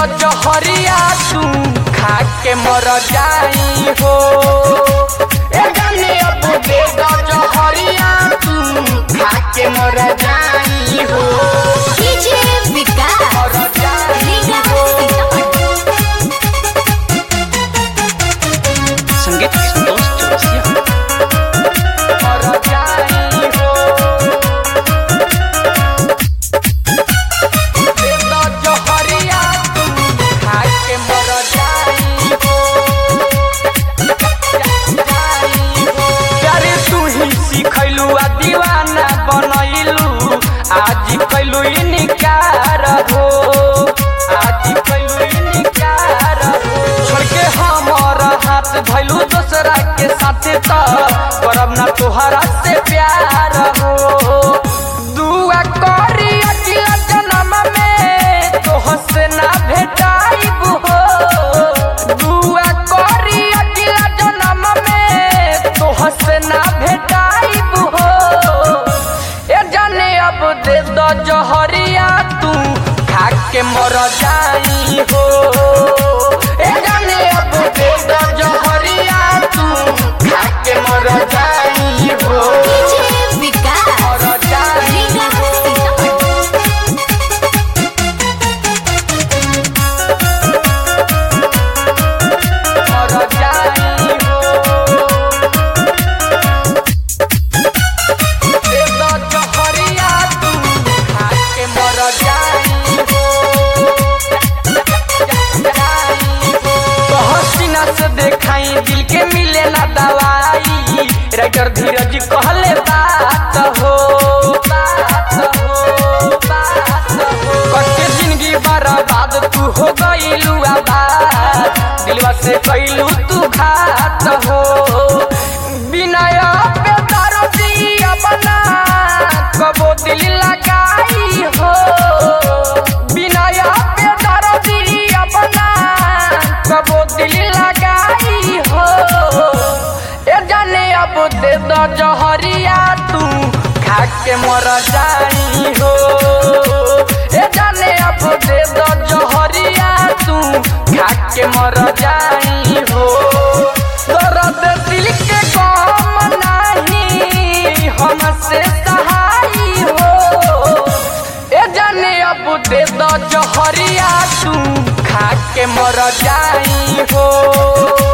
जहरिया तू खा के मर जाई हो। ए जाने अब दे दो जहरिया तू खा के मर जाई हो। डीजे विकास मर जाई हो। संगीत संतोष चौरसिया। मर जाई हो। दे दो जहरिया तू खा के मर जाई हो। प्यारे तू ही सिखैलू आ दीवाना बनैलू आज कैलू इनकार हो। आज कैलू इनकार हो। छोड़ के हमर हाथ धैलू दूसरा के साथे त करब ना तोहरा से प्यार हो। दुआ करी अगला जन्म में तोह से ना भेटाइब हो। दुआ करी अगला जन्म में तोह से ना भेटाइब हो। ए जाने अब दे दो जहरिया तू खा के मर जाई हो। ए जाने अब दे दो जहरिया तू खा के मर जाई हो। डीजे विकास मर जाई हो। मर जाई हो। दे दो जहरिया तू खा के मर जाई हो। हसीना से देखाई दिल के मिले ना दवाई। राइटर धीरज कहले बात हो। बात हो। बात हो। कटे जिंदगी बर्बाद तू हो गईलू आबाद। दिलवा से कैलू तू घात हो। बिनय पे दर्दी अपना कबो दिल लगाई हो। बिनय पे दर्दी अपना कबो दिल लगाई हो। ए जाने अब दे दो जहरिया तू खा के मर जाई हो। ए जाने अब दे दो जहरिया तू खा के मर जाई हो। दर्द दिल के गम नहीं हमसे सहाई हो। ए जाने अब दे दो जहरिया तू खा के मर जाई हो।